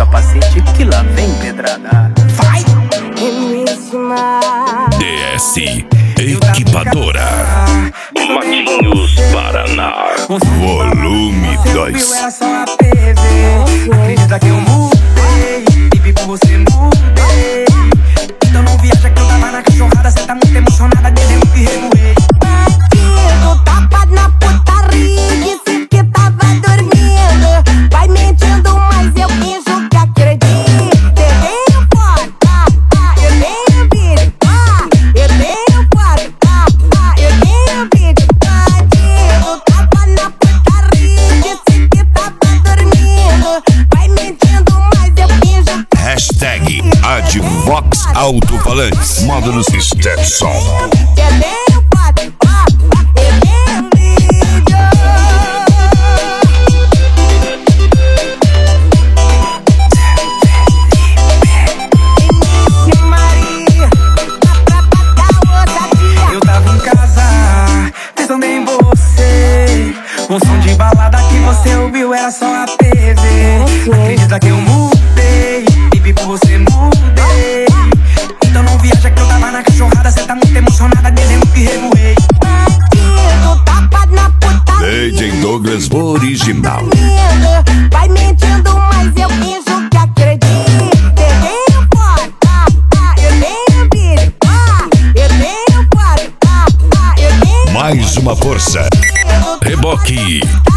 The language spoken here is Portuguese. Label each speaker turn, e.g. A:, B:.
A: capacete que lá vem pedrada. Vai!
B: DS Equipadora, Matinhos, Paraná. Volume 2.
A: Era só a PV. Acredita que eu mudei, baby, por você mudei. Então não viaja que eu tava na cachorrada. Cê tá muito emocionada, desde eu que remoei.
C: Bandido, tapa na putaria, disse que tava dormindo. Vai mentindo, mas eu finjo que acredito. Eu tenho foto, eu tenho vídeo, eu tenho foto, eu tenho vídeo. Bandido, tapa na putaria, disse que tava dormindo. Vai mentindo, mas eu finjo.
B: Hashtag Advox Alto-Falantes, Módulos Stetson.
C: Eu tenho foto, eu tenho vídeo. Maria, pra pagar ousadia.
A: Eu tava em casa, pensando em você. Um som de balada que você ouviu era só a TV. Acredita que eu mudei, baby, por você mudei. Então não viaja que eu tava na cachorrada. Cê tá muito emocionada, desde eu que remoei.
C: Bandido, tapa na putaria.
B: DJ Douglas Original.
C: Vai mentindo, mas eu finjo que acredito. Eu tenho foto, eu tenho vídeo, eu tenho foto, eu tenho.
B: Mais uma força. Reboque